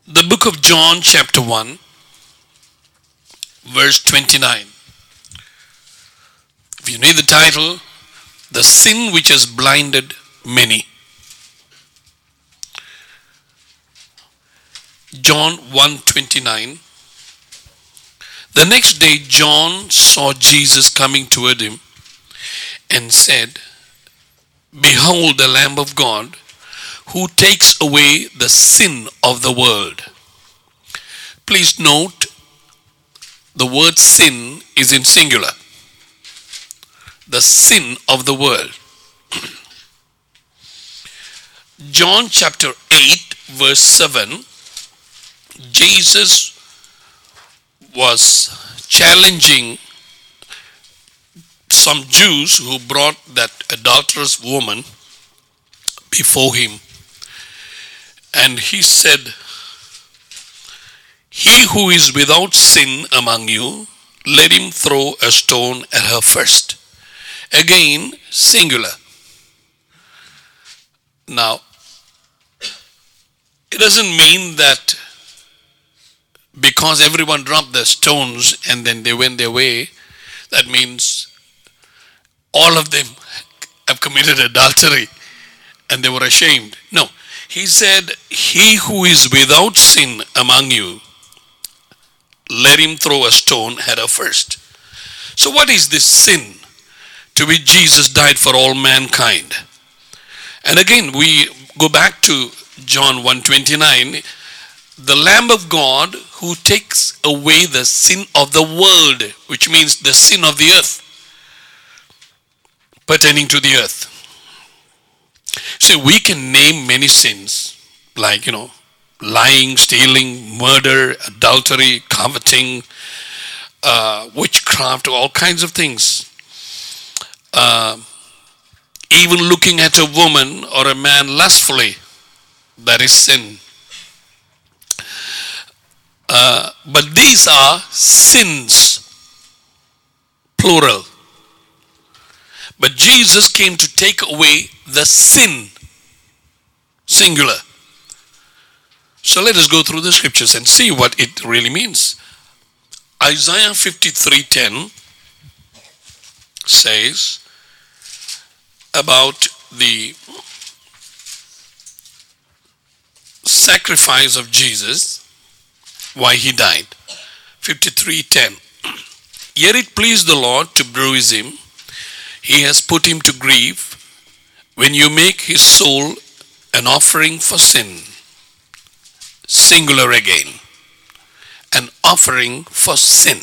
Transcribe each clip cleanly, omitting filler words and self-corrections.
The book of John, chapter 1, verse 29. If you need the title, The Sin Which Has Blinded Many. John 1:29. The next day John saw Jesus coming toward him and said, Behold the Lamb of God, who takes away the sin of the world. Please note, the word sin is in singular. The sin of the world. John chapter 8 verse 7, Jesus was challenging some Jews who brought that adulterous woman before him. And he said, He who is without sin among you, let him throw a stone at her first. Again, singular. Now, it doesn't mean that because everyone dropped their stones and then they went their way, that means all of them have committed adultery and they were ashamed. No. He said, He who is without sin among you, let him throw a stone at her first. So what is this sin to which Jesus died for all mankind? And again, we go back to John 1:29, the Lamb of God who takes away the sin of the world, which means the sin of the earth, pertaining to the earth. So we can name many sins like, lying, stealing, murder, adultery, coveting, witchcraft, all kinds of things. Even looking at a woman or a man lustfully, that is sin. But these are sins, plural. But Jesus came to take away the sin, singular. So let us go through the scriptures and see what it really means. Isaiah 53:10 says about the sacrifice of Jesus, why he died. 53:10. Yet it pleased the Lord to bruise him. He has put him to grief. When you make his soul an offering for sin, singular again, an offering for sin.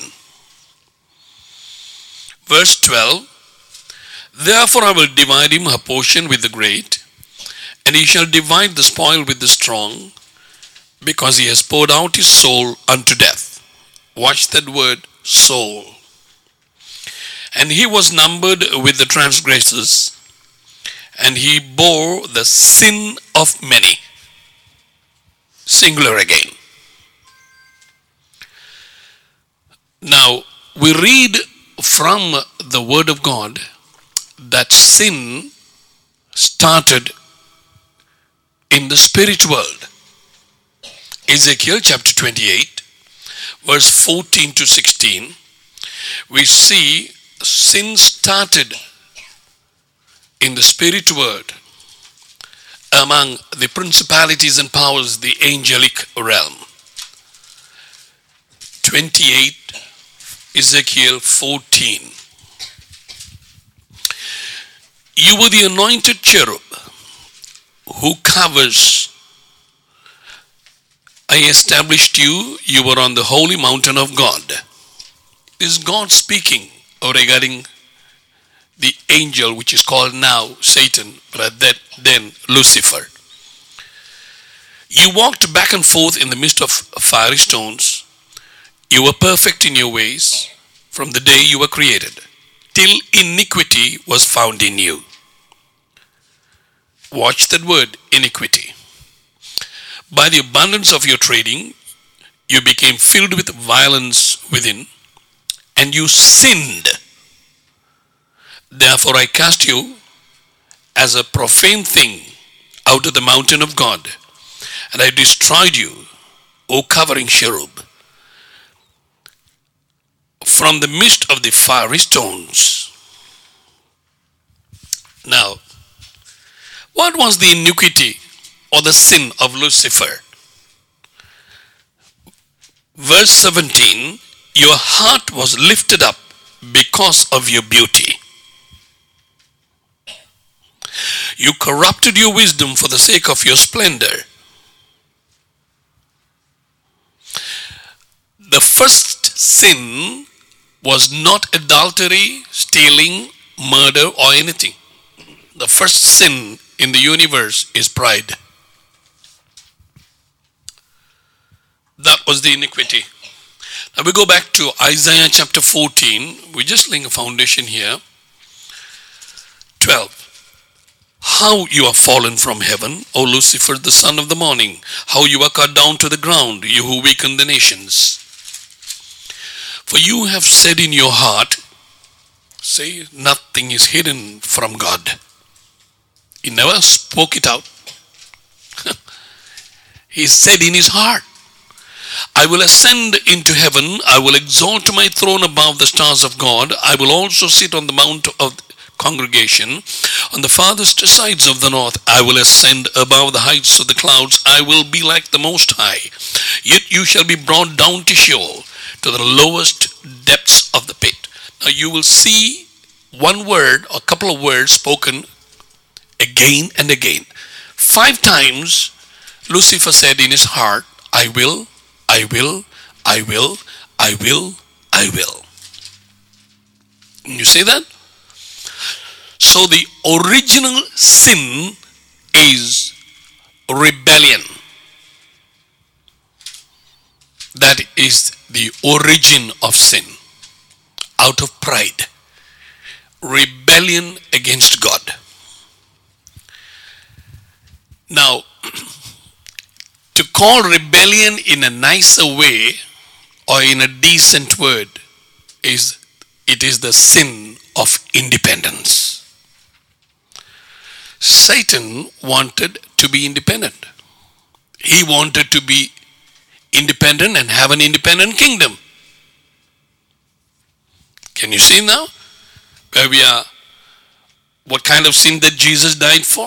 Verse 12, Therefore I will divide him a portion with the great, and he shall divide the spoil with the strong, because he has poured out his soul unto death. Watch that word, soul. And he was numbered with the transgressors, and he bore the sin of many. Singular again. Now, we read from the Word of God that sin started in the spirit world. Ezekiel chapter 28, verse 14 to 16, we see sin started in the spirit world among the principalities and powers, the angelic realm. 28, Ezekiel 14. You were the anointed cherub who covers. I established you. You were on the holy mountain of God. Is God speaking regarding the angel which is called now Satan, but then Lucifer? You walked back and forth in the midst of fiery stones. You were perfect in your ways from the day you were created, till iniquity was found in you. Watch that word, iniquity. By the abundance of your trading, you became filled with violence within, and you sinned. Therefore I cast you as a profane thing out of the mountain of God, and I destroyed you O covering cherub, from the midst of the fiery stones. Now, what was the iniquity or the sin of Lucifer? Verse 17, your heart was lifted up because of your beauty. You corrupted your wisdom for the sake of your splendor. The first sin was not adultery, stealing, murder, or anything. The first sin in the universe is pride. That was the iniquity. Now we go back to Isaiah chapter 14. We're just laying a foundation here. 12. How you are fallen from heaven, O Lucifer, the son of the morning. How you are cut down to the ground, you who weaken the nations. For you have said in your heart, say, nothing is hidden from God. He never spoke it out. He said in his heart, I will ascend into heaven. I will exalt my throne above the stars of God. I will also sit on the mount of congregation on the farthest sides of the north. I will ascend above the heights of the clouds. I will be like the Most High. Yet you shall be brought down to Sheol, to the lowest depths of the pit. Now you will see one word or a couple of words spoken again and again. 5 times Lucifer said in his heart, I will, I will, I will, I will, I will. You see that? So the original sin is rebellion. That is the origin of sin. Out of pride. Rebellion against God. Now, to call rebellion in a nicer way or in a decent word is it is the sin of independence. Satan wanted to be independent. He wanted to be independent and have an independent kingdom. Can you see now where we are? What kind of sin that Jesus died for?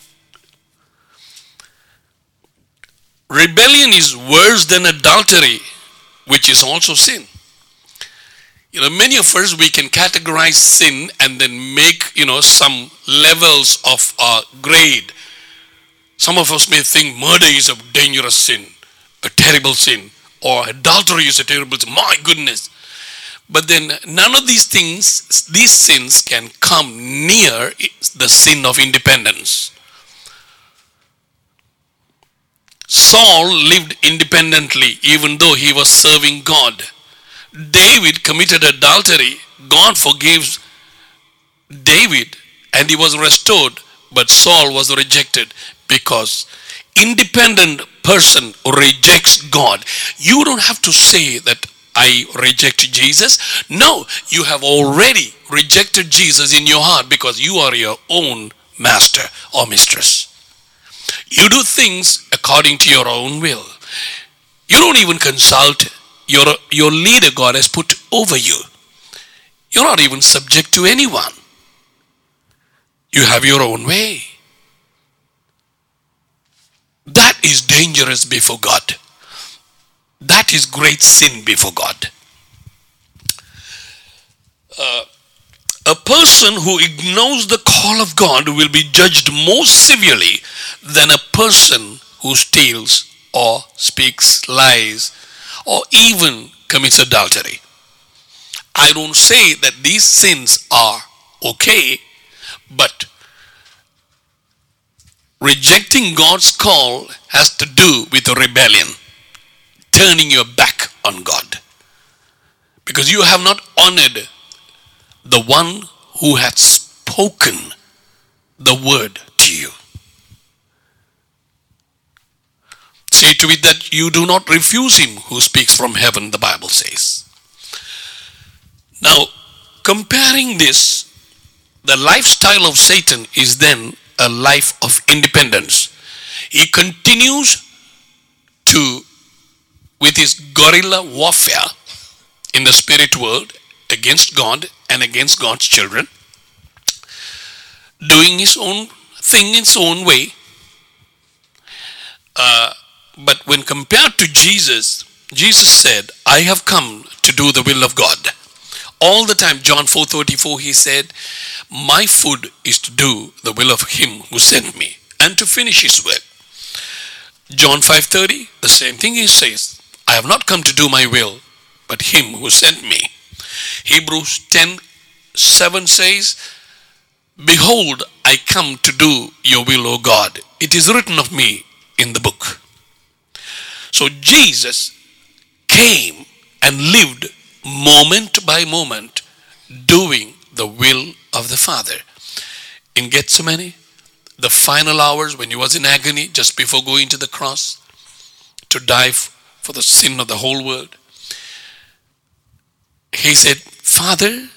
Rebellion is worse than adultery, which is also sin. You know, many of us, we can categorize sin and then make, some levels of grade. Some of us may think murder is a dangerous sin, a terrible sin, or adultery is a terrible sin. My goodness. But then none of these things, these sins can come near the sin of independence. Saul lived independently even though he was serving God. David committed adultery. God forgives David and he was restored, but Saul was rejected because independent person rejects God. You don't have to say that I reject Jesus. No, you have already rejected Jesus in your heart because you are your own master or mistress. You do things according to your own will. You don't even consult your leader God has put over you. You're not even subject to anyone. You have your own way. That is dangerous before God. That is great sin before God. A person who ignores the call of God will be judged more severely than a person who steals or speaks lies or even commits adultery. I don't say that these sins are okay, but rejecting God's call has to do with a rebellion, turning your back on God, because you have not honored the one who hath spoken the word to you. See to it that you do not refuse him who speaks from heaven, the Bible says. Now, comparing this, the lifestyle of Satan is then a life of independence. He continues to with his guerrilla warfare in the spirit world against God and against God's children, doing his own thing in his own way. But when compared to Jesus, Jesus said, I have come to do the will of God. All the time, John 4:34, he said, my food is to do the will of him who sent me and to finish his work. John 5:30, the same thing he says, I have not come to do my will, but him who sent me. Hebrews 10:7 says, behold, I come to do your will, O God. It is written of me in the book. So Jesus came and lived moment by moment doing the will of the Father. In Gethsemane, the final hours when he was in agony just before going to the cross to die for the sin of the whole world, he said, Father,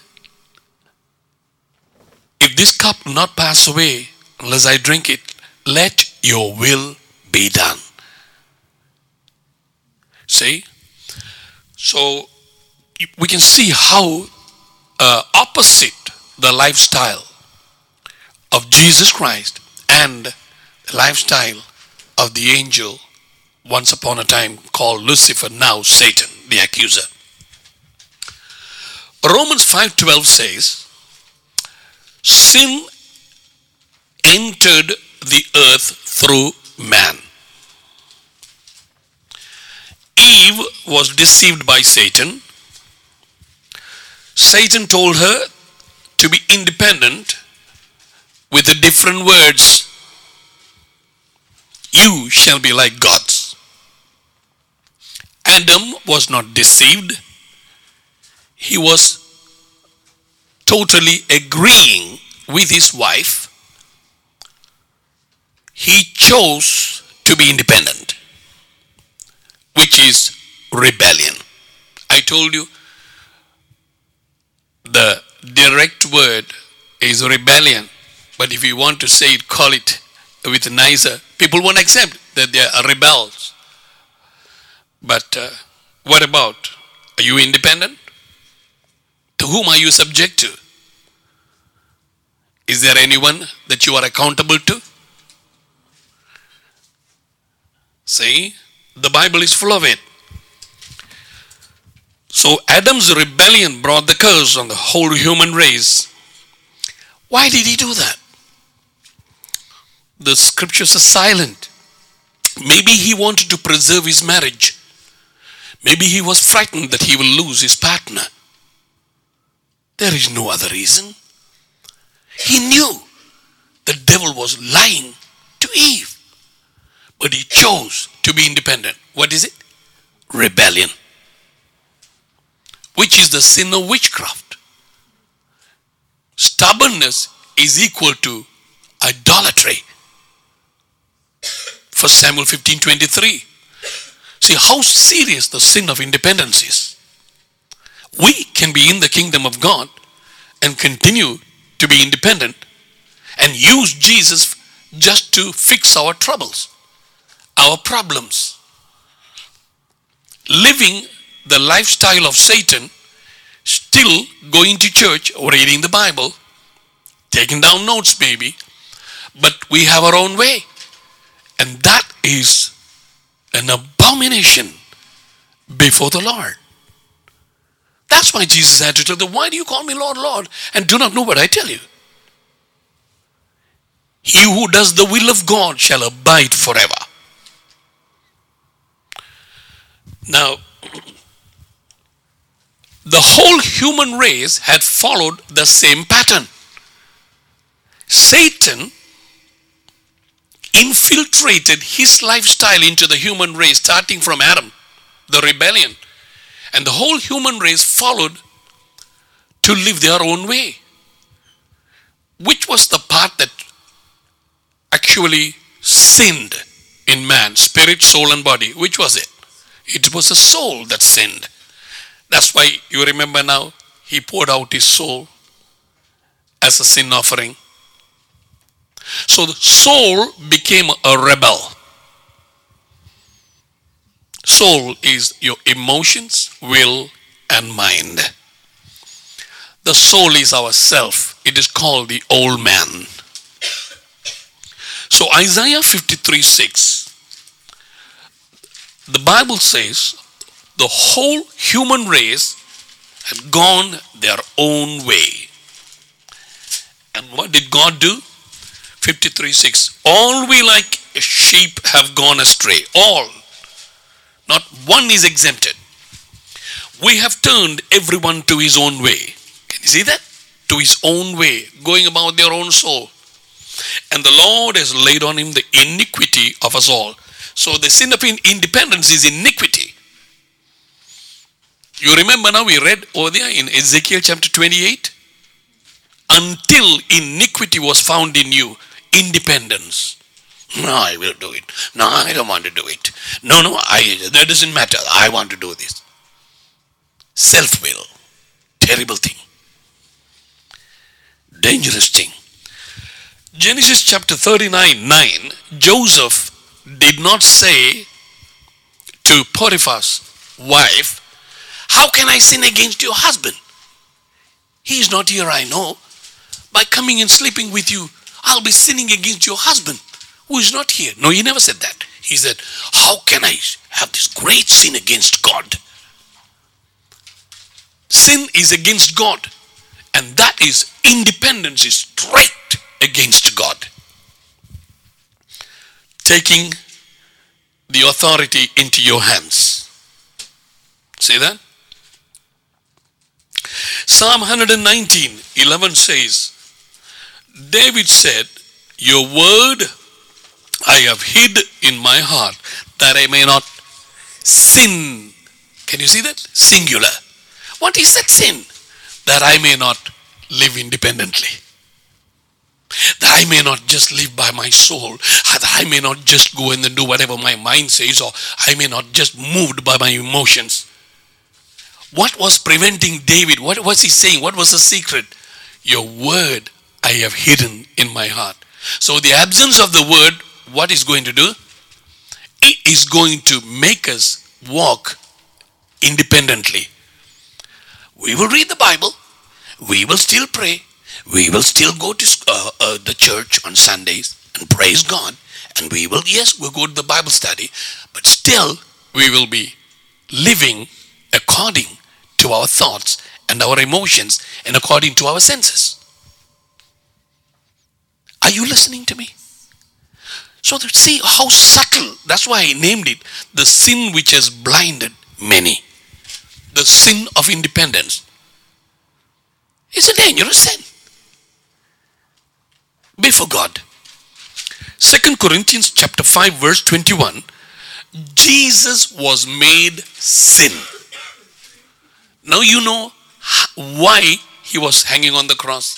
if this cup not pass away unless I drink it, let your will be done. See? So we can see how opposite the lifestyle of Jesus Christ and the lifestyle of the angel once upon a time called Lucifer, now Satan, the accuser. Romans 5:12 says, sin entered the earth through man. Eve was deceived by Satan. Satan told her to be independent with the different words. You shall be like gods. Adam was not deceived. He was totally agreeing with his wife. He chose to be independent, which is rebellion. I told you the direct word is rebellion, but if you want to say it, call it with nicer. People won't accept that they are rebels. But what about, are you independent? To whom are you subject to? Is there anyone that you are accountable to? See, the Bible is full of it. So Adam's rebellion brought the curse on the whole human race. Why did he do that? The scriptures are silent. Maybe he wanted to preserve his marriage. Maybe he was frightened that he will lose his partner. There is no other reason. He knew the devil was lying to Eve, but he chose to be independent. What is it? Rebellion, which is the sin of witchcraft. Stubbornness is equal to idolatry. 1 Samuel 15:23. See how serious the sin of independence is. We can be in the kingdom of God and continue to be independent and use Jesus just to fix our troubles, our problems. Living the lifestyle of Satan, still going to church, reading the Bible, taking down notes maybe, but we have our own way. And that is an abomination before the Lord. That's why Jesus had to tell them, why do you call me Lord, Lord, and do not know what I tell you? He who does the will of God shall abide forever. Now, the whole human race had followed the same pattern. Satan infiltrated his lifestyle into the human race, starting from Adam, the rebellion. And the whole human race followed to live their own way. Which was the part that actually sinned in man, spirit, soul and body? Which was it? It was the soul that sinned. That's why you remember now, he poured out his soul as a sin offering. So the soul became a rebel. soul is your emotions, will, and mind. The soul is our self. It is called the old man. So Isaiah 53:6, the Bible says the whole human race had gone their own way. And what did God do? 53:6, all we like a sheep have gone astray. All. Not one is exempted. We have turned everyone to his own way. Can you see that? To his own way, going about their own soul. And the Lord has laid on him the iniquity of us all. So the sin of independence is iniquity. You remember now we read over there in Ezekiel chapter 28? Until iniquity was found in you, independence. No, I will do it. No, I don't want to do it. No, that doesn't matter. I want to do this. Self-will. Terrible thing. Dangerous thing. Genesis chapter 39:9, Joseph did not say to Potiphar's wife, how can I sin against your husband? He is not here, I know. By coming and sleeping with you, I'll be sinning against your husband who is not here. No, he never said that. He said, how can I have this great sin against God? Sin is against God. And that is independence is straight against God. Taking the authority into your hands. See that? Psalm 119:11 says, David said, your word I have hid in my heart that I may not sin. Can you see that? Singular. What is that sin? That I may not live independently. That I may not just live by my soul. That I may not just go and do whatever my mind says, or I may not just moved by my emotions. What was preventing David? What was he saying? What was the secret? Your word I have hidden in my heart. So the absence of the word, what is going to do? It is going to make us walk independently. We will read the Bible. We will still pray. We will still go to the church on Sundays and praise God. And we will, yes, we'll go to the Bible study. But still, we will be living according to our thoughts and our emotions and according to our senses. Are you listening to me? So that see how subtle, that's why I named it the sin which has blinded many. The sin of independence. It's a dangerous sin before God. 2 Corinthians chapter 5 verse 21, Jesus was made sin. Now you know why he was hanging on the cross.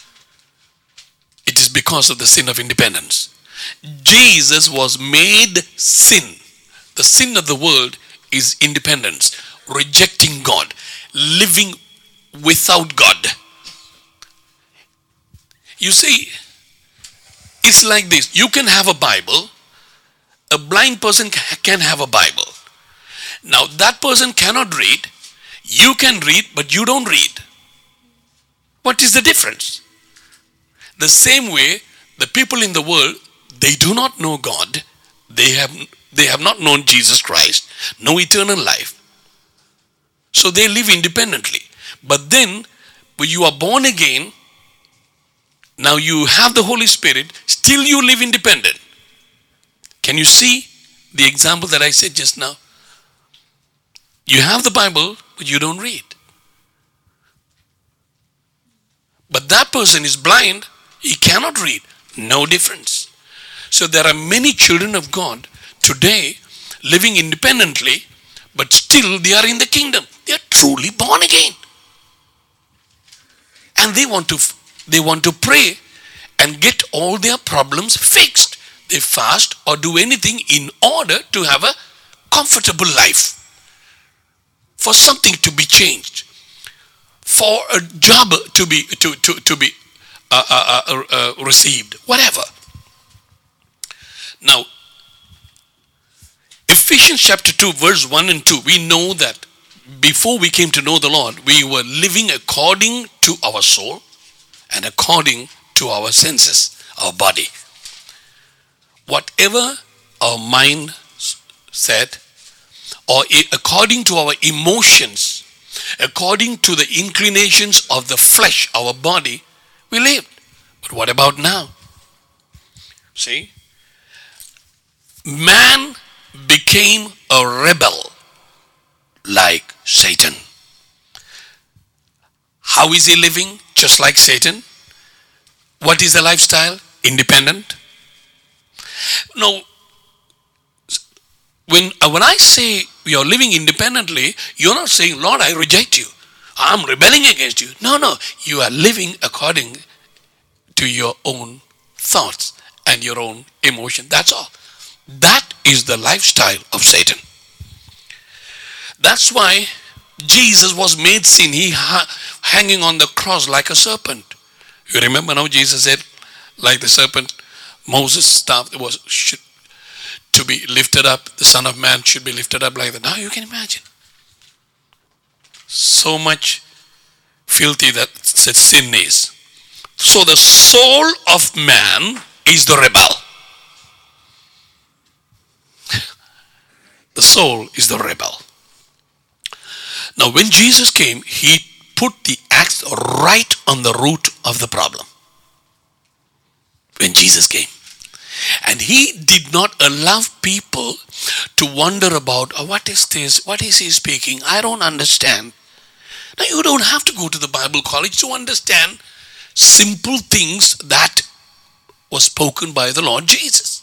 It is because of the sin of independence. Jesus was made sin. The sin of the world is independence, rejecting God, living without God. You see, it's like this. You can have a Bible. A blind person can have a Bible. Now that person cannot read. You can read, but you don't read. What is the difference? The same way, the people in the world, they do not know God. They have not known Jesus Christ, no eternal life. So they live independently. But then, when you are born again, now you have the Holy Spirit, still you live independent. Can you see the example that I said just now? You have the Bible, but you don't read. But that person is blind, he cannot read. No difference. So there are many children of God today living independently, but still they are in the kingdom. They are truly born again. And they want to pray and get all their problems fixed. They fast or do anything in order to have a comfortable life. For something to be changed. For a job to be received. Whatever. Now, Ephesians chapter 2, verse 1 and 2, we know that before we came to know the Lord, we were living according to our soul and according to our senses, our body. Whatever our mind said, or according to our emotions, according to the inclinations of the flesh, our body, we lived. But what about now? See? Man became a rebel like Satan. How is he living? Just like Satan. What is the lifestyle? Independent. Now, when I say you're living independently, you're not saying, Lord, I reject you. I'm rebelling against you. No. You are living according to your own thoughts and your own emotion. That's all. That is the lifestyle of Satan. That's why Jesus was made sin. He hanging on the cross like a serpent. You remember now Jesus said, like the serpent, Moses' staff should to be lifted up. The Son of Man should be lifted up like that. Now you can imagine. So much filthy that sin is. So the soul of man is the rebel. The soul is the rebel. Now when Jesus came, he put the axe right on the root of the problem. When Jesus came. And he did not allow people to wonder about, oh, what is this? What is he speaking? I don't understand. Now you don't have to go to the Bible college to understand simple things that was spoken by the Lord Jesus.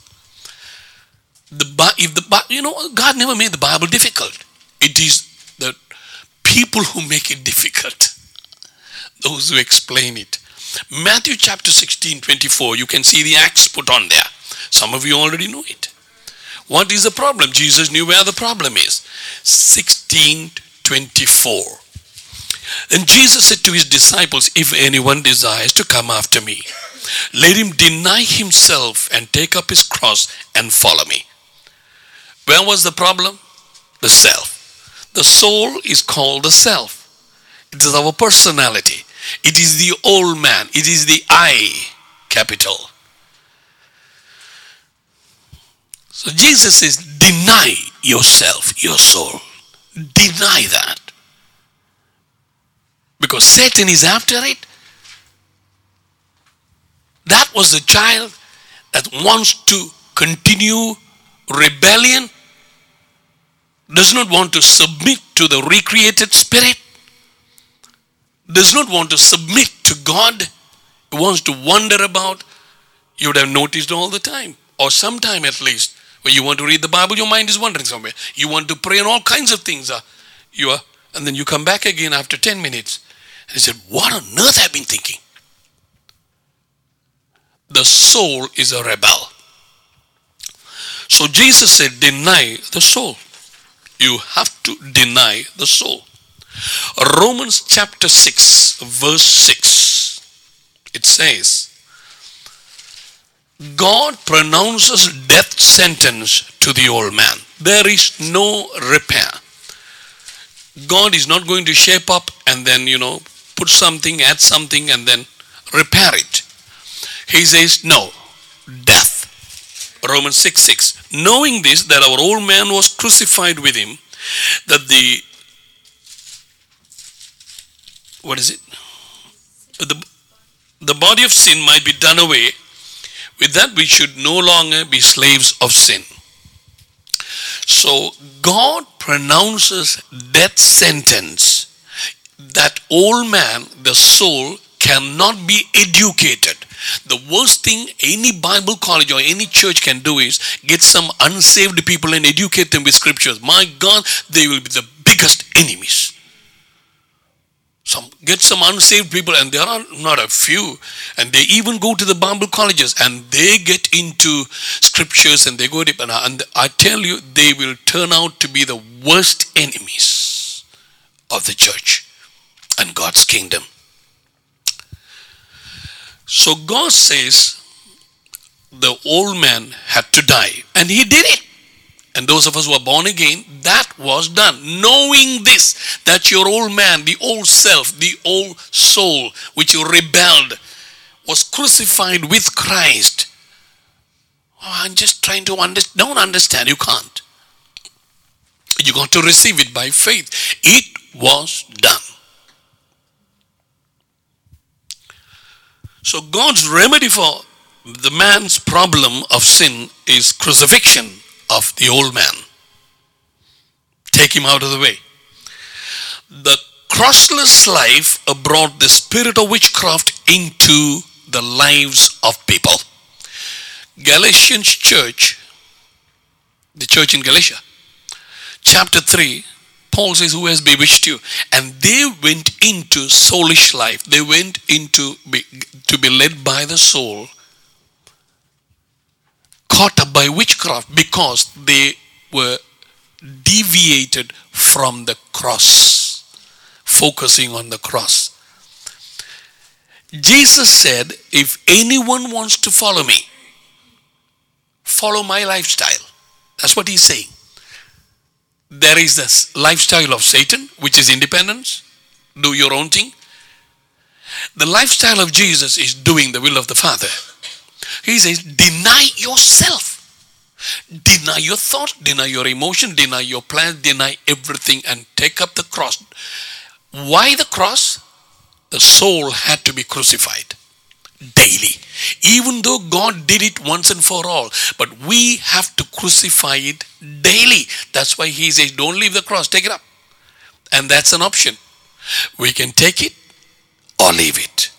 God never made the Bible difficult. It is the people who make it difficult. Those who explain it. Matthew chapter 16, 24, you can see the axe put on there. Some of you already know it. What is the problem? Jesus knew where the problem is. 16:24. And Jesus said to his disciples, if anyone desires to come after me, let him deny himself and take up his cross and follow me. Where was the problem? The self. The soul is called the self. It is our personality. It is the old man. It is the I, capital. So Jesus says, deny yourself, your soul. Deny that. Because Satan is after it. That was the child that wants to continue rebellion, does not want to submit to the recreated spirit, does not want to submit to God, wants to wander about. You would have noticed all the time, or sometime at least, when you want to read the Bible, your mind is wandering somewhere. You want to pray and all kinds of things. And then you come back again after 10 minutes. And he said, what on earth have I been thinking? The soul is a rebel. So Jesus said, deny the soul. You have to deny the soul. Romans chapter 6, verse 6. It says, God pronounces death sentence to the old man. There is no repair. God is not going to shape up and then, put something, add something and then repair it. He says, no, death. Romans 6:6. Knowing this, that our old man was crucified with him, that the body of sin might be done away, with that we should no longer be slaves of sin. So God pronounces death sentence. That old man, the soul, cannot be educated. The worst thing any Bible college or any church can do is get some unsaved people and educate them with scriptures. My God, they will be the biggest enemies. Get some unsaved people, and there are not a few, and they even go to the Bible colleges and they get into scriptures and they go deep, and I tell you, they will turn out to be the worst enemies of the church and God's kingdom. So God says the old man had to die, and he did it. And those of us who are born again, that was done. Knowing this, that your old man, the old self, the old soul, which you rebelled, was crucified with Christ. Oh, I'm just trying to understand. Don't understand. You can't. You got to receive it by faith. It was done. So God's remedy for the man's problem of sin is crucifixion of the old man. Take him out of the way. The crossless life brought the spirit of witchcraft into the lives of people. Galatians church, the church in Galatia, chapter 3, Paul says, who has bewitched you? And they went into soulish life. They went into to be led by the soul, caught up by witchcraft because they were deviated from the cross, focusing on the cross. Jesus said, if anyone wants to follow me, follow my lifestyle. That's what he's saying. There is this lifestyle of Satan, which is independence. Do your own thing. The lifestyle of Jesus is doing the will of the Father. He says, deny yourself. Deny your thought, deny your emotion, deny your plans, deny everything and take up the cross. Why the cross? The soul had to be crucified daily. Even though God did it once and for all, but we have to crucify it daily. That's why he says, don't leave the cross, take it up. And that's an option. We can take it or leave it.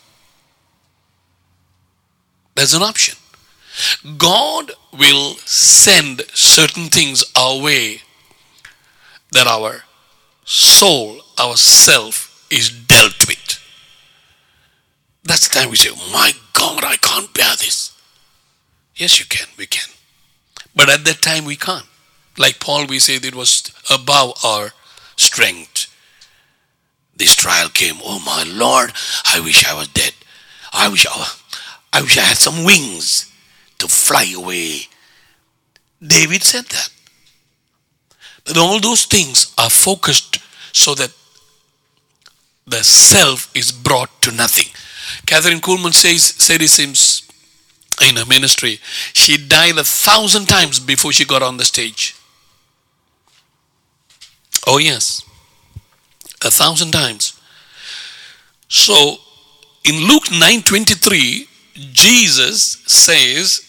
There's an option. God will send certain things our way that our soul, our self is dealt with. That's the time we say, my God, I can't bear this. Yes, you can, we can. But at that time we can't. Like Paul, we say it was above our strength. This trial came, oh my Lord, I wish I was dead. I wish I had some wings to fly away. David said that. But all those things are focused so that the self is brought to nothing. Catherine Kuhlman said this in her ministry. She died 1,000 times before she got on the stage. Oh yes, 1,000 times. So in Luke 9:23, Jesus says,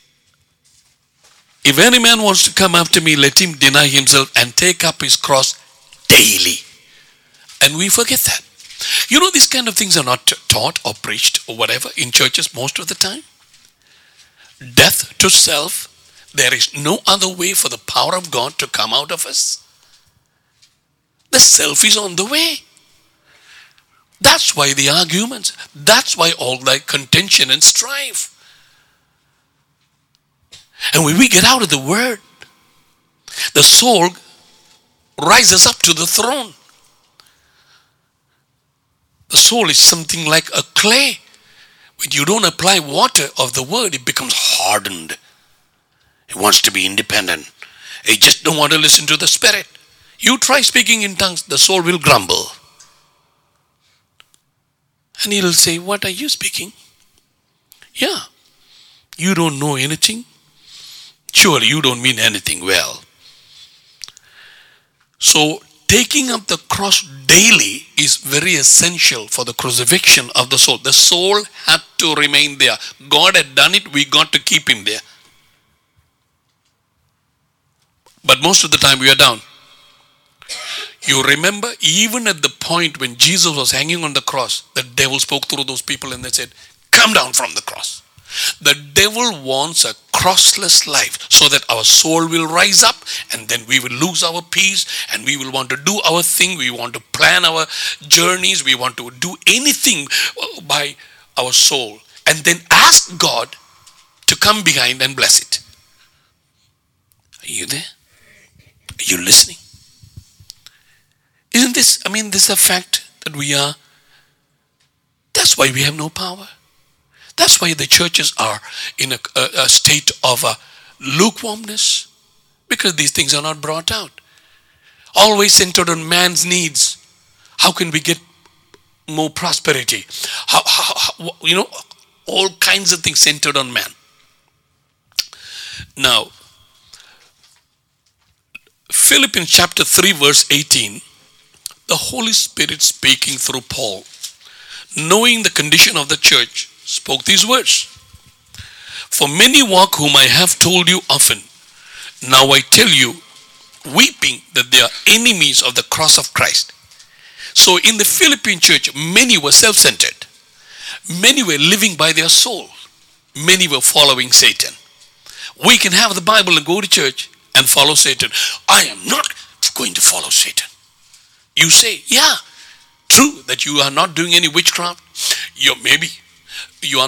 if any man wants to come after me, let him deny himself and take up his cross daily. And we forget that. You know, these kind of things are not taught or preached or whatever in churches most of the time. Death to self. There is no other way for the power of God to come out of us. The self is on the way. That's why the arguments. That's why all the contention and strife. And when we get out of the word, the soul rises up to the throne. The soul is something like a clay. When you don't apply water of the word, it becomes hardened. It wants to be independent. It just don't want to listen to the Spirit. You try speaking in tongues, the soul will grumble. And he'll say, what are you speaking? Yeah. You don't know anything. Surely you don't mean anything well. So taking up the cross daily is very essential for the crucifixion of the soul. The soul had to remain there. God had done it, we got to keep him there. But most of the time we are down. You remember, even at the point when Jesus was hanging on the cross, the devil spoke through those people and they said, come down from the cross. The devil wants a crossless life so that our soul will rise up and then we will lose our peace and we will want to do our thing. We want to plan our journeys. We want to do anything by our soul and then ask God to come behind and bless it. Are you there? Are you listening? Isn't this, this is a fact that we are. That's why we have no power. That's why the churches are in a state of lukewarmness. Because these things are not brought out. Always centered on man's needs. How can we get more prosperity? All kinds of things centered on man. Now, Philippians chapter 3 verse 18, the Holy Spirit speaking through Paul, knowing the condition of the church, spoke these words. For many walk whom I have told you often, now I tell you, weeping, that they are enemies of the cross of Christ. So in the Philippine church, many were self-centered. Many were living by their soul. Many were following Satan. We can have the Bible and go to church and follow Satan. I am not going to follow Satan. You say, yeah, true that you are not doing any witchcraft. You are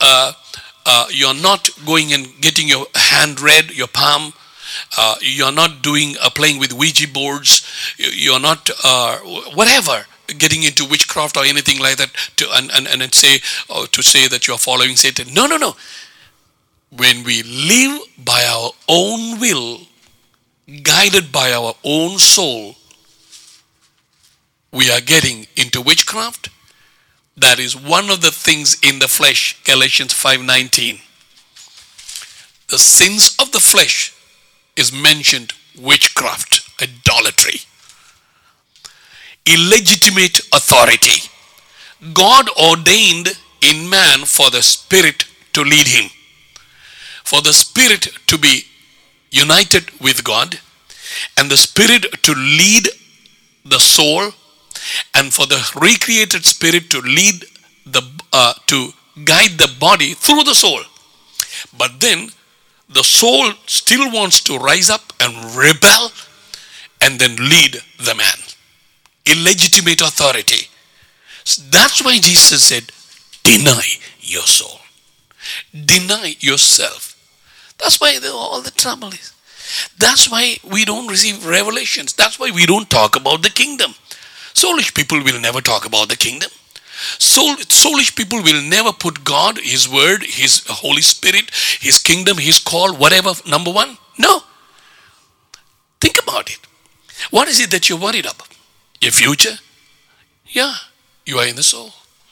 not going and getting your hand read, your palm. You are not doing playing with Ouija boards. You are not whatever, getting into witchcraft or anything like that to say that you are following Satan. No. When we live by our own will, guided by our own soul, we are getting into witchcraft. That is one of the things in the flesh, Galatians 5:19. The sins of the flesh is mentioned: witchcraft, idolatry, illegitimate authority. God ordained in man for the spirit to lead him, for the spirit to be united with God, and the spirit to lead the soul, and for the recreated spirit to lead to guide the body through the soul. But then the soul still wants to rise up and rebel and then lead the man. Illegitimate authority. That's why Jesus said, deny your soul. Deny yourself. That's why all the trouble is. That's why we don't receive revelations. That's why we don't talk about the kingdom. Soulish people will never talk about the kingdom. Soulish people will never put God, His word, His Holy Spirit, His kingdom, His call, whatever, number one. No. Think about it. What is it that you're worried about? Your future? Yeah, you are in the soul.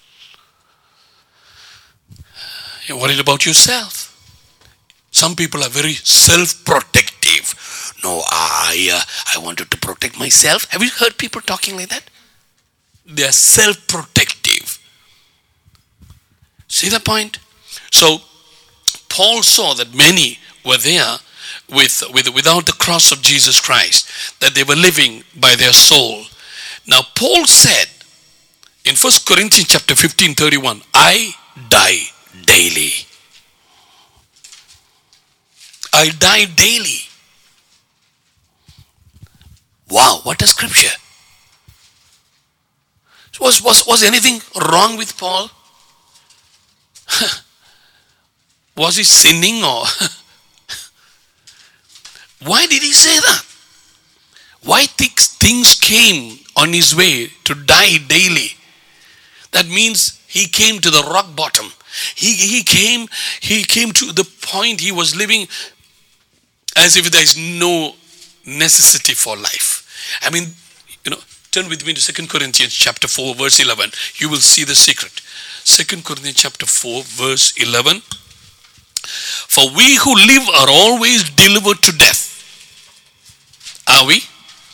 You're worried about yourself. Some people are very self-protective. No, I wanted to protect myself. Have you heard people talking like that? They are self-protective. See the point? So, Paul saw that many were there without the cross of Jesus Christ, that they were living by their soul. Now, Paul said in 1 Corinthians chapter 15:31, I die daily. I die daily. Wow, what a scripture. Was anything wrong with Paul? Was he sinning or? Why did he say that? Why things came on his way to die daily? That means he came to the rock bottom. He came to the point he was living as if there is no necessity for life. I mean, turn with me to 2 Corinthians chapter 4 verse 11. You will see the secret. 2 Corinthians chapter 4 verse 11. For we who live are always delivered to death. Are we?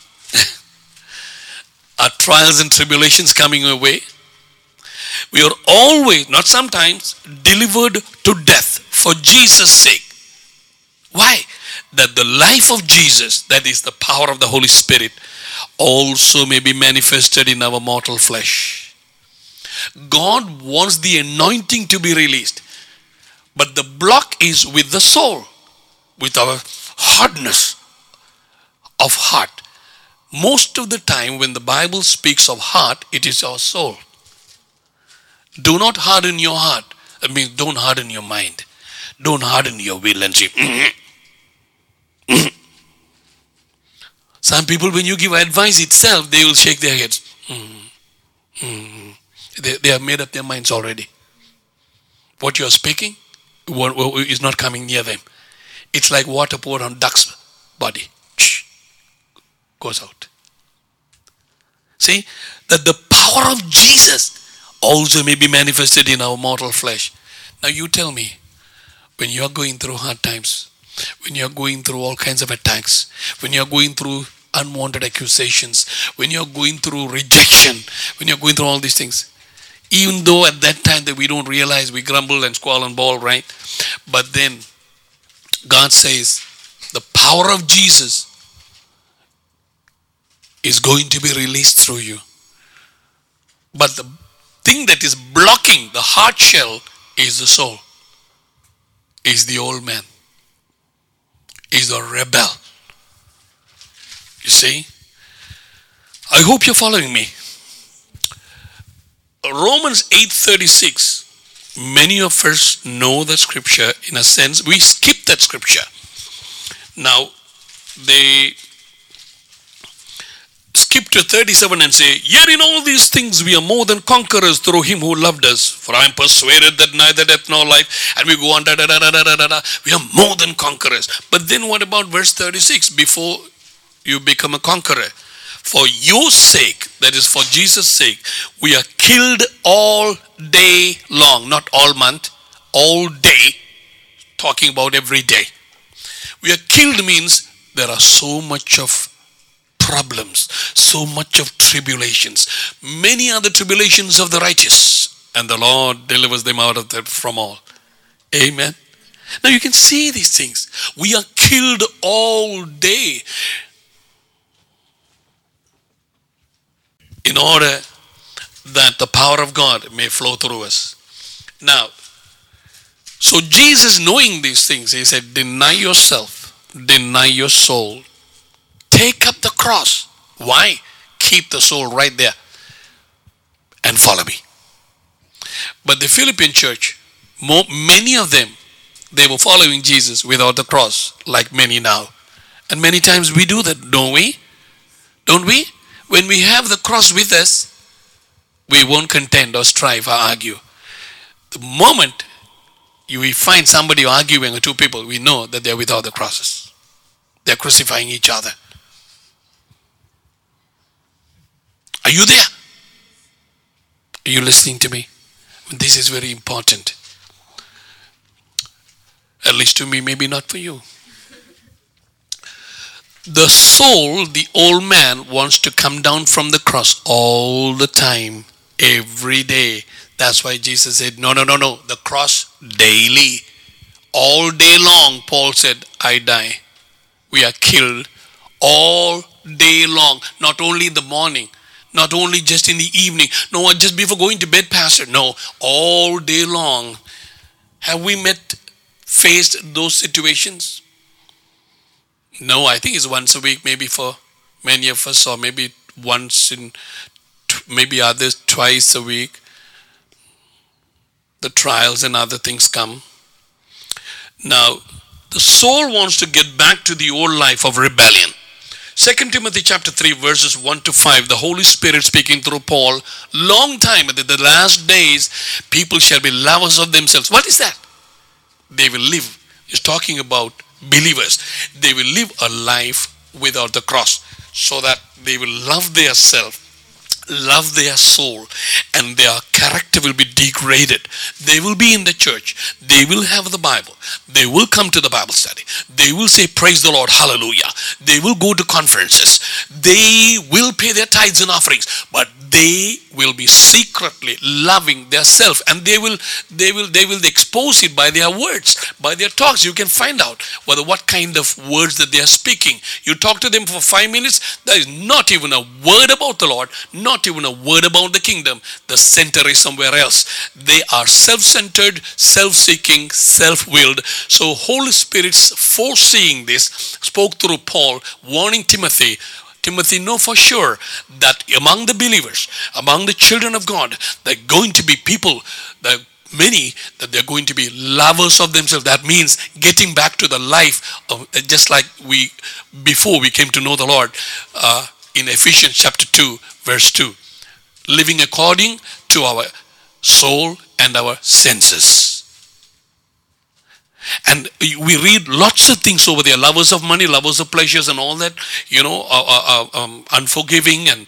Are trials and tribulations coming our way? We are always, not sometimes, delivered to death for Jesus' sake. Why? That the life of Jesus, that is the power of the Holy Spirit, also may be manifested in our mortal flesh. God wants the anointing to be released, but the block is with the soul, with our hardness of heart. Most of the time when the Bible speaks of heart, it is our soul. Do not harden your heart. That means don't harden your mind. Don't harden your will and say, Some people, when you give advice itself, they will shake their heads. They have made up their minds already. What you are speaking is not coming near them. It's like water poured on ducks' body. Goes out. See, that the power of Jesus also may be manifested in our mortal flesh. Now you tell me, when you are going through hard times, when you are going through all kinds of attacks, when you are going through unwanted accusations, when you are going through rejection, when you are going through all these things, even though at that time that we don't realize, we grumble and squall and bawl, right? But then God says the power of Jesus is going to be released through you. But the thing that is blocking the heart shell is the soul, is the old man, is the rebel. You see? I hope you're following me. Romans 8:36. Many of us know that scripture in a sense. We skip that scripture. Now, they skip to 37 and say, yet in all these things we are more than conquerors through him who loved us. For I am persuaded that neither death nor life, and we go on, we are more than conquerors. But then what about verse 36? Before you become a conqueror, for your sake, that is for Jesus' sake, we are killed all day long, not all month, all day, talking about every day. We are killed means there are so much of problems, so much of tribulations. Many are the tribulations of the righteous, and the Lord delivers them out of them from all. Amen. Now you can see these things. We are killed all day in order that the power of God may flow through us. Now, so Jesus, knowing these things, he said, deny yourself, deny your soul, take up the cross. Why? Keep the soul right there and follow me. But the Philippine church, many of them, they were following Jesus without the cross, like many now. And many times we do that, don't we? Don't we? When we have the cross with us, we won't contend or strive or argue. The moment we find somebody arguing with two people, we know that they're without the crosses. They're crucifying each other. Are you there? Are you listening to me? This is very important. At least to me, maybe not for you. The soul, the old man, wants to come down from the cross all the time, every day. That's why Jesus said, no. The cross daily. All day long, Paul said, I die. We are killed all day long. Not only in the morning, not only just in the evening. No, just before going to bed, Pastor. No, all day long. Have we faced those situations? No, I think it's once a week, maybe for many of us, or maybe once in, maybe others twice a week. The trials and other things come. Now, the soul wants to get back to the old life of rebellion. 2 Timothy chapter 3 verses 1 to 5, the Holy Spirit speaking through Paul, long time in the last days, people shall be lovers of themselves. What is that? They will live. He's talking about believers. They will live a life without the cross, so that they will love their self, love their soul, and their character will be degraded. They will be in the church. They will have the Bible. They will come to the Bible study. They will say, praise the Lord, hallelujah. They will go to conferences. They will pay their tithes and offerings, but they will be secretly loving their self, and they will expose it by their words, by their talks. You can find out what kind of words that they are speaking. You talk to them for 5 minutes, there is not even a word about the Lord, not even a word about the kingdom. The center is somewhere else. They are self-centered, self-seeking, self-willed. So Holy Spirit's foreseeing this spoke through Paul, warning Timothy, know for sure that among the believers, among the children of God, there are going to be people, that they're going to be lovers of themselves. That means getting back to the life of, just like before we came to know the Lord, in Ephesians chapter 2 verse 2, living according to our soul and our senses. And we read lots of things over there. Lovers of money, lovers of pleasures and all that. Unforgiving and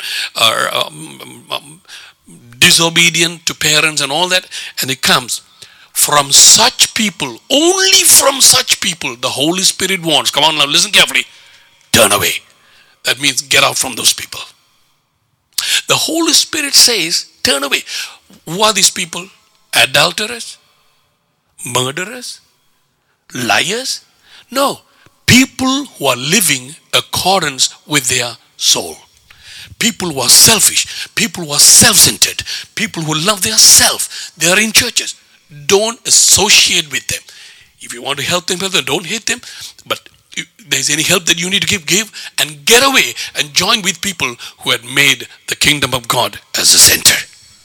disobedient to parents and all that. And it comes from such people. Only from such people the Holy Spirit wants. Come on now, listen carefully. Turn away. That means get out from those people. The Holy Spirit says, turn away. Who are these people? Adulterers? Murderers? Liars? No. People who are living accordance with their soul. People who are selfish. People who are self-centered. People who love their self. They are in churches. Don't associate with them. If you want to help them, don't hate them. But if there's any help that you need to give, and get away and join with people who had made the kingdom of God as the center.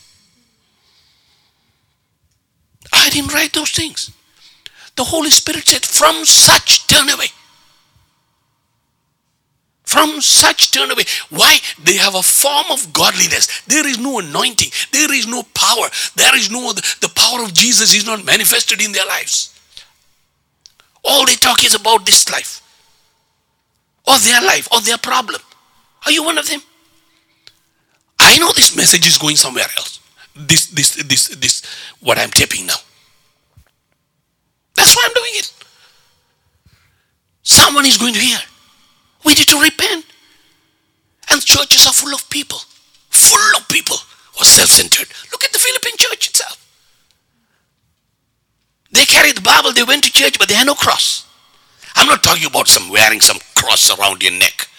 I didn't write those things. The Holy Spirit said, from such turn away. From such turn away. Why? They have a form of godliness. There is no anointing. There is no power. There is no, the power of Jesus is not manifested in their lives. All they talk is about this life. Or their life. Or their problem. Are you one of them? I know this message is going somewhere else. This, what I'm taping now. That's why I'm doing it. Someone is going to hear. We need to repent. And churches are full of people. Full of people who are self-centered. Look at the Philippine church itself. They carry the Bible, they went to church, but they had no cross. I'm not talking about wearing some cross around your neck.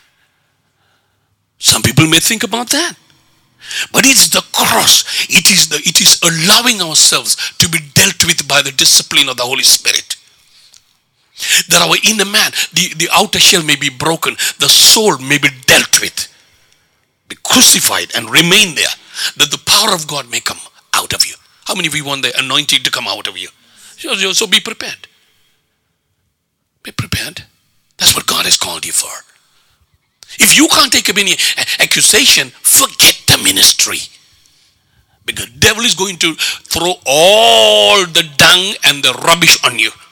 Some people may think about that. But it's the cross. It is allowing ourselves to be dealt with by the discipline of the Holy Spirit. That our inner man, the outer shell may be broken, the soul may be dealt with, be crucified and remain there, that the power of God may come out of you. How many of you want the anointing to come out of you? So be prepared. Be prepared. That's what God has called you for. If you can't take up any accusation, forget the ministry. Because the devil is going to throw all the dung and the rubbish on you.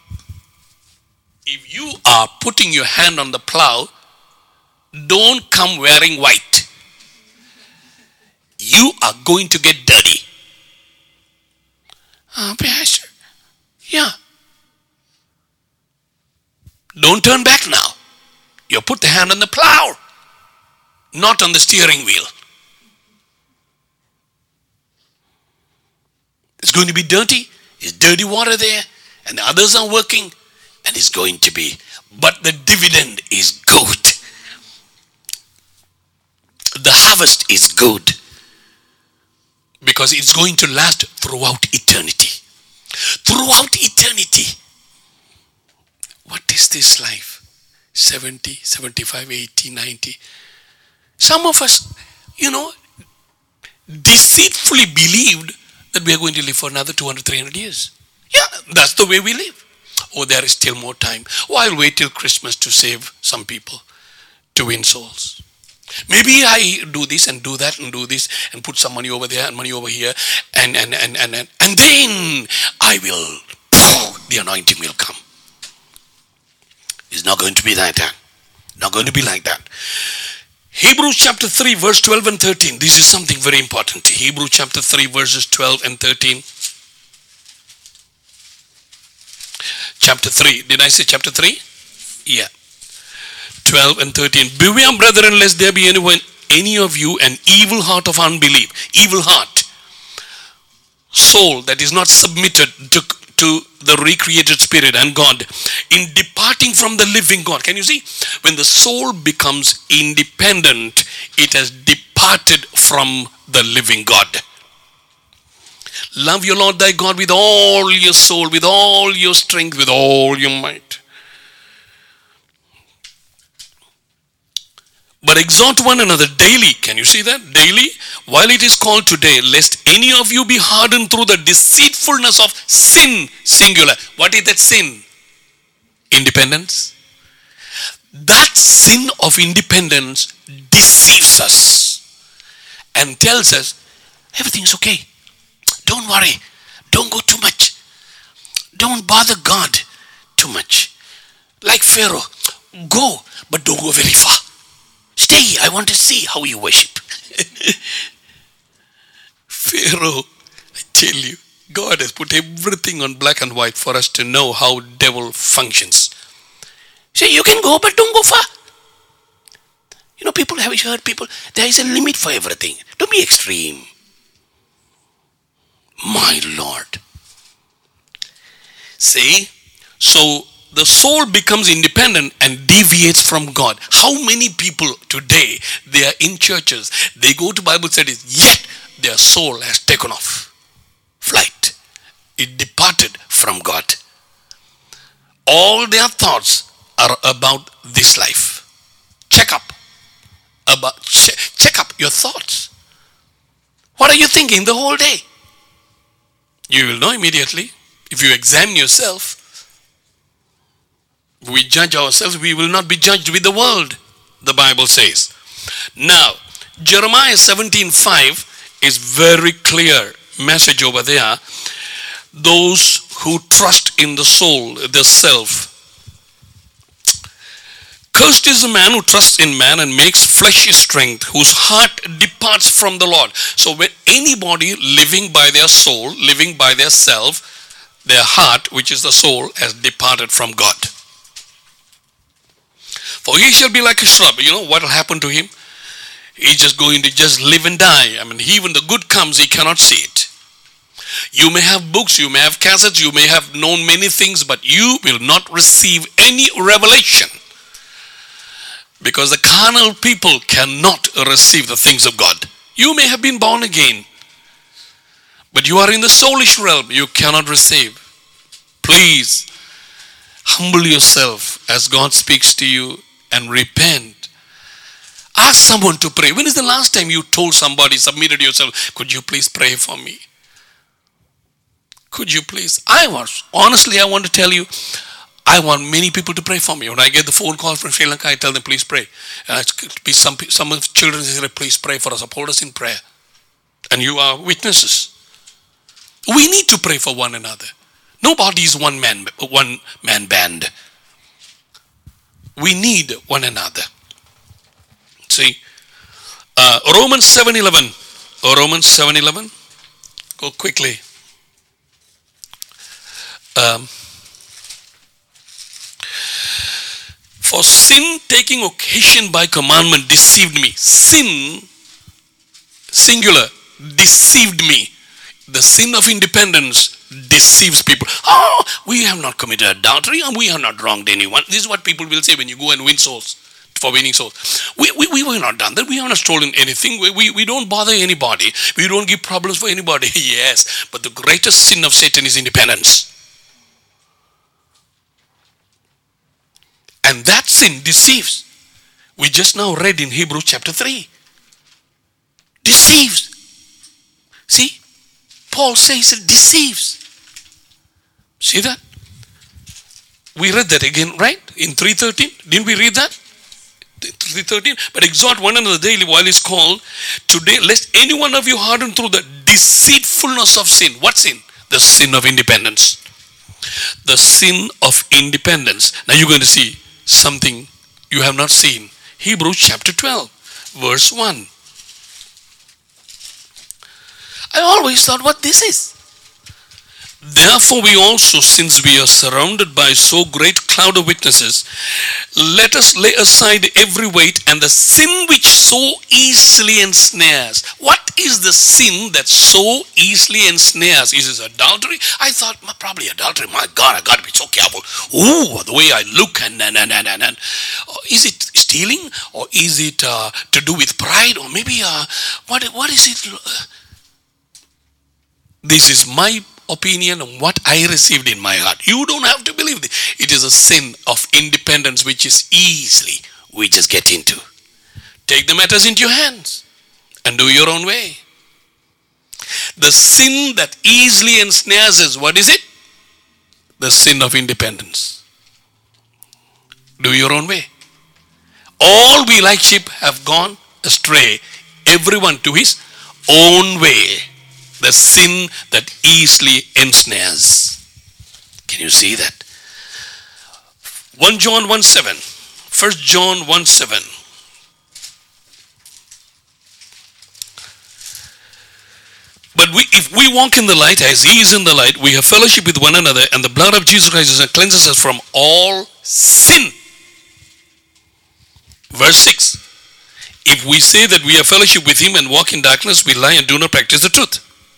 If you are putting your hand on the plow, don't come wearing white. You are going to get dirty. Pastor. Yeah. Don't turn back now. You put the hand on the plow, not on the steering wheel. It's going to be dirty. There's dirty water there, and the others are working, and it's going to be. But the dividend is good. The harvest is good. Because it's going to last throughout eternity. Throughout eternity. What is this life? 70, 75, 80, 90. Some of us, deceitfully believed that we are going to live for another 200, 300 years. Yeah, that's the way we live. Oh, there is still more time. Oh, I'll wait till Christmas to save some people, to win souls. Maybe I do this and do that and do this and put some money over there and money over here and then I will, the anointing will come. It's not going to be like that. Not going to be like that. Hebrews chapter 3 verse 12 and 13. This is something very important. Hebrews chapter 3 verses 12 and 13. Chapter 3. Did I say chapter 3? Yeah. 12 and 13. Beware, brethren, lest there be any of you an evil heart of unbelief. Evil heart. Soul that is not submitted to the recreated spirit and God, in departing from the living God. Can you see? When the soul becomes independent, it has departed from the living God. Love your Lord thy God with all your soul, with all your strength, with all your might. But exhort one another daily. Can you see that? Daily. While it is called today, lest any of you be hardened through the deceitfulness of sin. Singular. What is that sin? Independence. That sin of independence deceives us and tells us everything's okay. Don't worry. Don't go too much. Don't bother God too much. Like Pharaoh, go, but don't go very far. Stay, I want to see how you worship. Pharaoh, I tell you, God has put everything on black and white for us to know how devil functions. So you can go, but don't go far. You know, people have heard people, there is a limit for everything. Don't be extreme. My Lord. See, so the soul becomes independent and deviates from God. How many people today, they are in churches, they go to Bible studies, yet their soul has taken off flight. It departed from God. All their thoughts are about this life. Check up your thoughts. What are you thinking the whole day? You will know immediately. If you examine yourself, we judge ourselves, we will not be judged with the world, the Bible says. Now, Jeremiah 17:5 is very clear message over there. Those who trust in the soul, the self. Cursed is the man who trusts in man and makes fleshy strength, whose heart departs from the Lord. So when anybody living by their soul, living by their self, their heart, which is the soul, has departed from God. For he shall be like a shrub. You know what will happen to him? He's just going to just live and die. I mean, even the good comes, he cannot see it. You may have books, you may have cassettes, you may have known many things, but you will not receive any revelation. Because the carnal people cannot receive the things of God. You may have been born again, but you are in the soulish realm, you cannot receive. Please, humble yourself as God speaks to you and repent. Ask someone to pray. When is the last time you told somebody, submitted yourself, could you please pray for me? Could you please? I want to tell you, I want many people to pray for me. When I get the phone call from Sri Lanka, I tell them, please pray. Some of the children say, please pray for us, uphold us in prayer. And you are witnesses. We need to pray for one another. Nobody is one man band. We need one another. See, Romans 7:11. Romans 7:11. Go quickly. For sin taking occasion by commandment deceived me. Sin, singular, deceived me. The sin of independence deceives people. Oh, we have not committed adultery and we have not wronged anyone. This is what people will say when you go and win souls, for winning souls. We were not done that. We have not stolen anything. We don't bother anybody. We don't give problems for anybody. Yes, but the greatest sin of Satan is independence. And that sin deceives. We just now read in Hebrews chapter 3. Deceives. See? Paul says it deceives. See that? We read that again, right? In 3:13. Didn't we read that? 3:13. But exhort one another daily while it's called today, lest any one of you harden through the deceitfulness of sin. What sin? The sin of independence. The sin of independence. Now you're going to see something you have not seen. Hebrews chapter 12, verse 1. I always thought what this is. Therefore we also, since we are surrounded by so great cloud of witnesses, let us lay aside every weight and the sin which so easily ensnares. What is the sin that so easily ensnares? Is it adultery? I thought probably adultery. My God, I got to be so careful. Ooh, the way I look and. Is it stealing, or is it to do with pride, or maybe what is it? This is my opinion on what I received in my heart. You don't have to believe this. It is a sin of independence which is easily we just get into. Take the matters into your hands and do your own way. The sin that easily ensnares us, what is it? The sin of independence. Do your own way. All we like sheep have gone astray, everyone to his own way. The sin that easily ensnares. Can you see that? 1 John 1:7. 1 John 1:7. But if we walk in the light as he is in the light, we have fellowship with one another, and the blood of Jesus Christ cleanses us from all sin. Verse 6. If we say that we have fellowship with him and walk in darkness, we lie and do not practice the truth.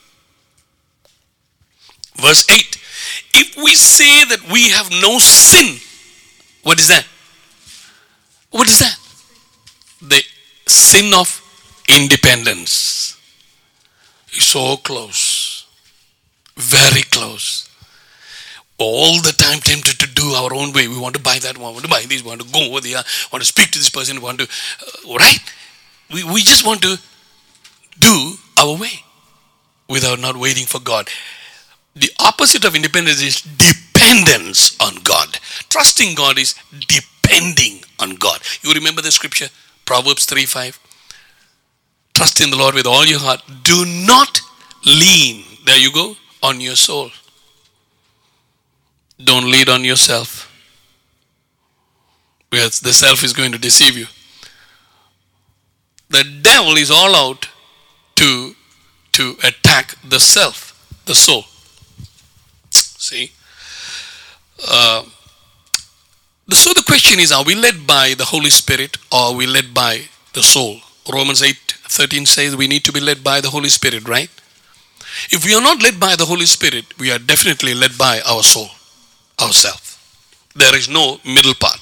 Verse 8. If we say that we have no sin, what is that? What is that? The sin of independence. It's so close. Very close. All the time tempted to do our own way. We want to buy that one, want to buy this, want to go over there, want to speak to this person, want to, right? We just want to do our way without not waiting for God. The opposite of independence is dependence on God. Trusting God is depending on God. You remember the scripture, Proverbs 3:5. Trust in the Lord with all your heart. Do not lean, there you go, on your soul. Don't lean on yourself. Because the self is going to deceive you. The devil is all out to attack the self, the soul. See? So the question is, are we led by the Holy Spirit or are we led by the soul? Romans 8:13 says we need to be led by the Holy Spirit, right? If we are not led by the Holy Spirit, we are definitely led by our soul, ourselves. There is no middle part.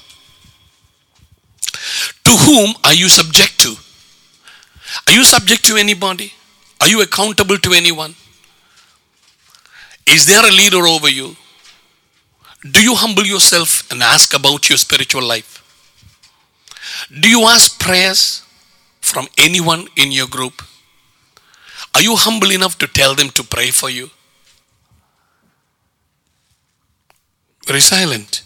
To whom are you subject to? Are you subject to anybody? Are you accountable to anyone? Is there a leader over you? Do you humble yourself and ask about your spiritual life? Do you ask prayers from anyone in your group? Are you humble enough to tell them to pray for you? Very silent.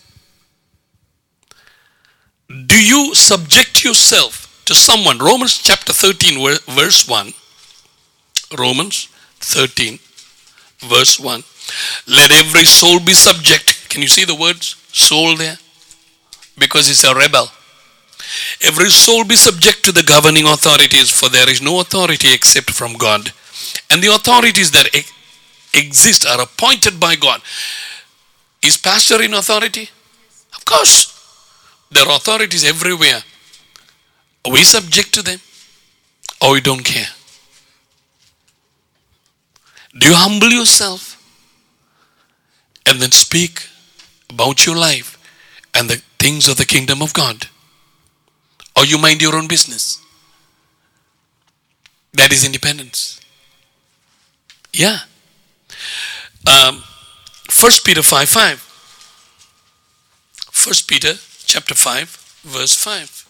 Do you subject yourself to someone? Romans chapter 13 verse 1. Romans 13 verse 1. Let every soul be subject. Can you see the words soul there? Because it's a rebel. Every soul be subject to the governing authorities, for there is no authority except from God. And the authorities that exist are appointed by God. Is pastor in authority? Of course. There are authorities everywhere. Are we subject to them? Or we don't care? Do you humble yourself and then speak about your life and the things of the kingdom of God? Or you mind your own business? That is independence. Yeah. 1 Peter 5:5. 1 Peter chapter 5 verse 5.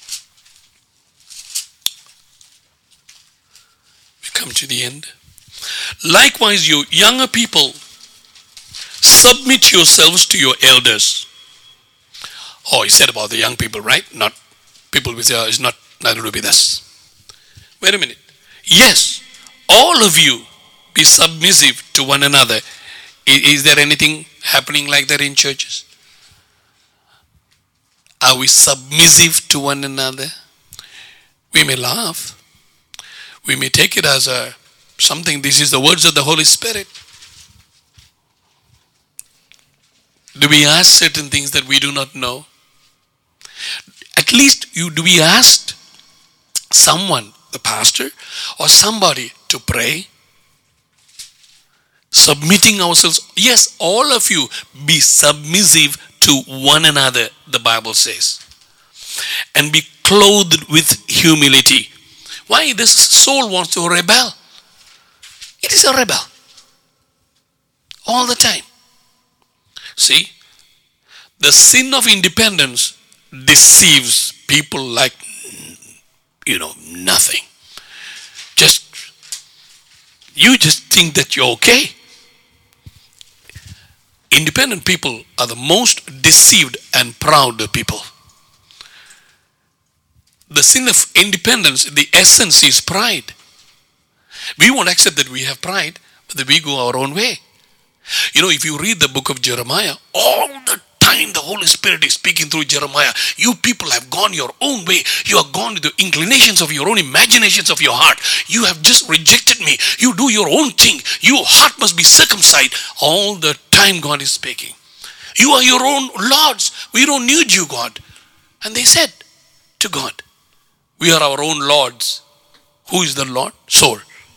We come to the end. Likewise, you younger people, submit yourselves to your elders. Oh, he said about the young people, right? Not people with it's not nothing to do with us. Wait a minute. Yes, all of you be submissive to one another. Is there anything happening like that in churches? Are we submissive to one another? We may laugh. We may take it as something. This is the words of the Holy Spirit. Do we ask certain things that we do not know? At least do we ask someone, the pastor or somebody, to pray? Submitting ourselves. Yes, all of you be submissive to one another, the Bible says. And be clothed with humility. Why? This soul wants to rebel. It is a rebel. All the time. See, the sin of independence deceives people like, nothing. You just think that you're okay. Independent people are the most deceived and proud people. The sin of independence, the essence is pride. We won't accept that we have pride, but that we go our own way. You know, if you read the book of Jeremiah, all the time the Holy Spirit is speaking through Jeremiah. You people have gone your own way. You have gone to the inclinations of your own imaginations of your heart. You have just rejected me. You do your own thing. Your heart must be circumcised. All the time God is speaking. You are your own lords. We don't need you, God. And they said to God, we are our own lords. Who is the Lord? Saul.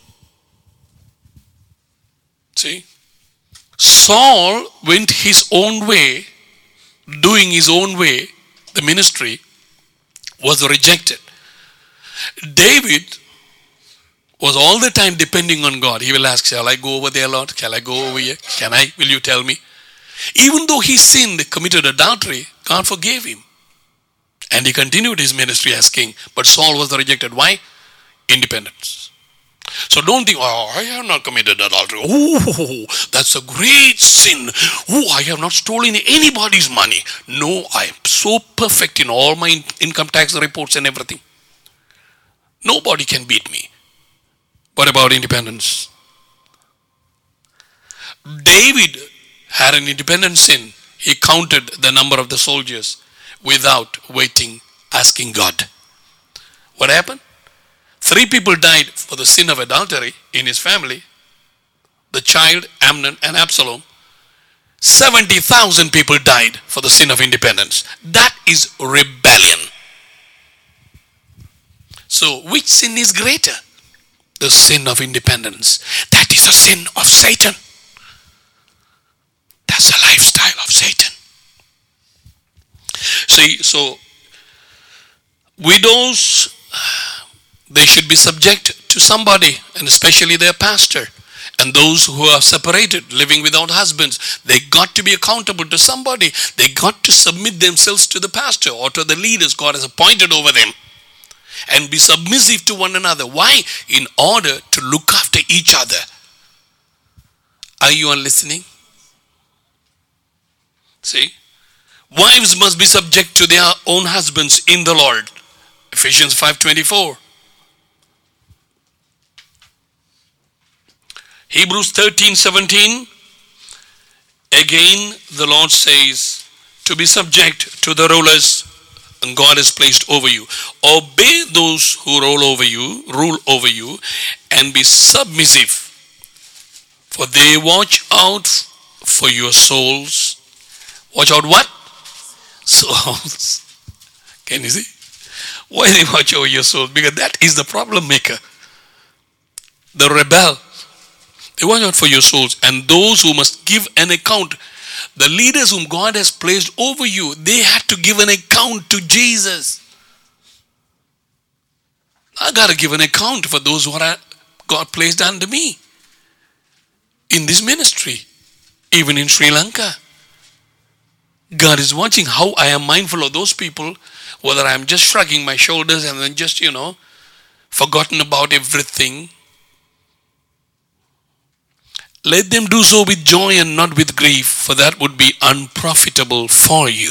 See? Saul went his own way, doing his own way. The ministry was rejected. David was all the time depending on God. He will ask, shall I go over there, Lord? Shall I go over here? Can I? Will you tell me? Even though he sinned, committed adultery, God forgave him. And he continued his ministry as king. But Saul was rejected. Why? Independence. So don't think, oh, I have not committed adultery. Oh, that's a great sin. Oh, I have not stolen anybody's money. No, I am so perfect in all my income tax reports and everything. Nobody can beat me. What about independence? David had an independent sin. He counted the number of the soldiers without waiting, asking God. What happened? 3 people died for the sin of adultery in his family. The child, Amnon and Absalom. 70,000 people died for the sin of independence. That is rebellion. So which sin is greater? The sin of independence. That is a sin of Satan. That's the lifestyle of Satan. See, so widows, they should be subject to somebody, and especially their pastor. And those who are separated, living without husbands, they got to be accountable to somebody. They got to submit themselves to the pastor or to the leaders God has appointed over them. And be submissive to one another. Why? In order to look after each other. Are you all listening? See? Wives must be subject to their own husbands in the Lord. Ephesians 5:24. Hebrews 13:17. Again, the Lord says to be subject to the rulers and God has placed over you. Obey those who rule over you, and be submissive. For they watch out for your souls. Watch out what? Souls. Can you see? Why they watch over your souls? Because that is the problem maker. The rebel. They watch out for your souls. And those who must give an account. The leaders whom God has placed over you, they had to give an account to Jesus. I got to give an account for those who are God placed under me. In this ministry. Even in Sri Lanka. God is watching how I am mindful of those people. Whether I am just shrugging my shoulders and then just, forgotten about everything. Let them do so with joy and not with grief, for that would be unprofitable for you.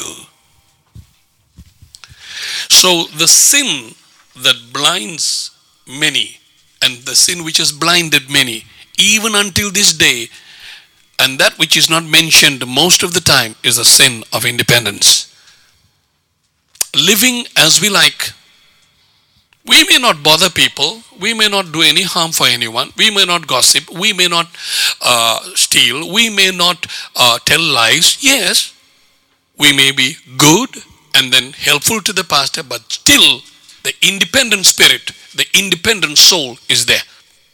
So the sin that blinds many, and the sin which has blinded many, even until this day, and that which is not mentioned most of the time, is the sin of independence. Living as we like. We may not bother people. We may not do any harm for anyone. We may not gossip. We may not steal. We may not tell lies. Yes, we may be good and then helpful to the pastor, but still the independent spirit, the independent soul is there.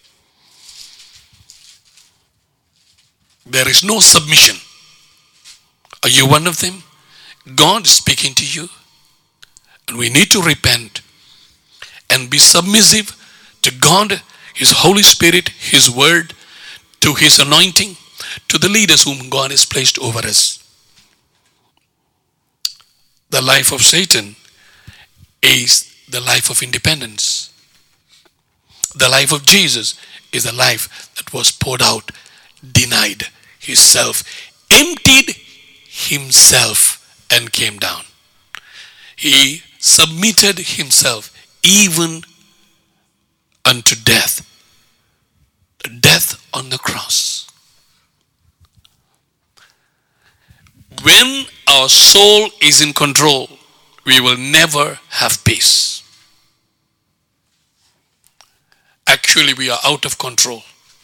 There is no submission. Are you one of them? God is speaking to you. And we need to repent. And be submissive to God, His Holy Spirit, His Word, to His anointing, to the leaders whom God has placed over us. The life of Satan is the life of independence. The life of Jesus is a life that was poured out, denied Himself, emptied Himself and came down. He submitted Himself even unto death. Death on the cross. when our soul is in control, we will never have peace. Actually, we are out of control.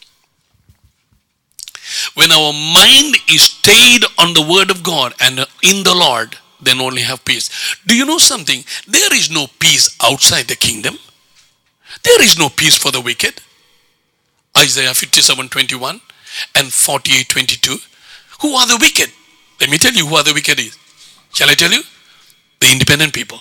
When our mind is stayed on the word of God and in the Lord, then only have peace. Do you know something? There is no peace outside the kingdom. There is no peace for the wicked. Isaiah 57:21 and 48:22. Who are the wicked? Let me tell you who are the wicked is. Shall I tell you? The independent people.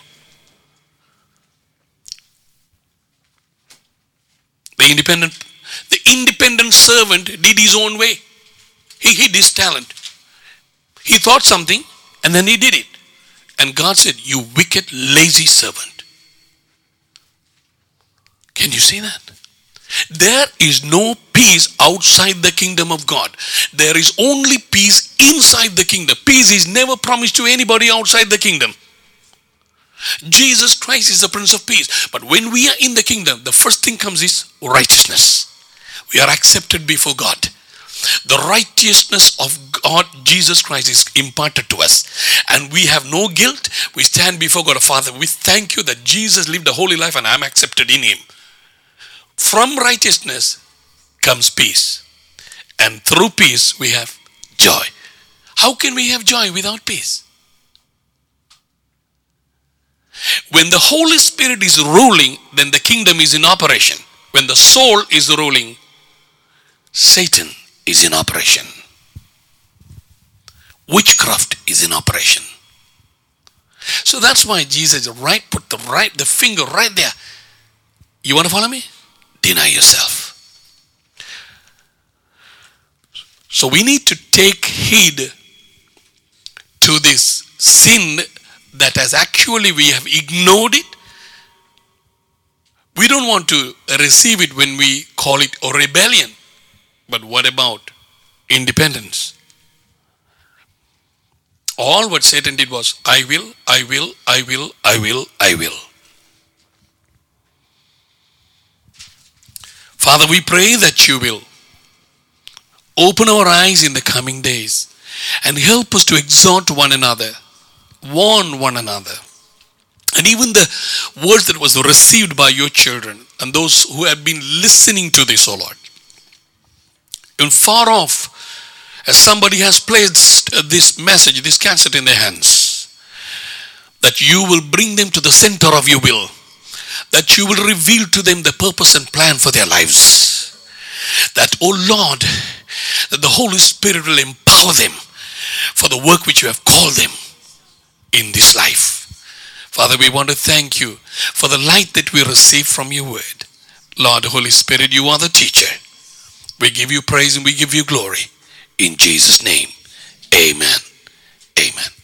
The independent servant did his own way. He hid his talent. He thought something and then he did it. And God said, "You wicked, lazy servant." Can you see that? There is no peace outside the kingdom of God. There is only peace inside the kingdom. Peace is never promised to anybody outside the kingdom. Jesus Christ is the Prince of Peace. But when we are in the kingdom, the first thing comes is righteousness. We are accepted before God. The righteousness of God, Jesus Christ, is imparted to us. And we have no guilt. We stand before God. Father, we thank you that Jesus lived a holy life and I am accepted in him. From righteousness comes peace. And through peace we have joy. How can we have joy without peace? When the Holy Spirit is ruling, then the kingdom is in operation. When the soul is ruling, Satan is in operation. Witchcraft is in operation. So that's why Jesus put the finger right there. You want to follow me? Deny yourself. So we need to take heed to this sin that has actually we have ignored it. We don't want to receive it when we call it a rebellion. But what about independence? All what Satan did was, I will, I will, I will, I will, I will. Father, we pray that you will open our eyes in the coming days and help us to exhort one another, warn one another. And even the words that was received by your children and those who have been listening to this, O Lord. And far off, as somebody has placed this message, this cassette in their hands, that you will bring them to the center of your will, that you will reveal to them the purpose and plan for their lives, that, oh Lord, that the Holy Spirit will empower them for the work which you have called them in this life. Father, we want to thank you for the light that we receive from your word. Lord, Holy Spirit, you are the teacher. We give you praise and we give you glory. In Jesus' name, amen. Amen.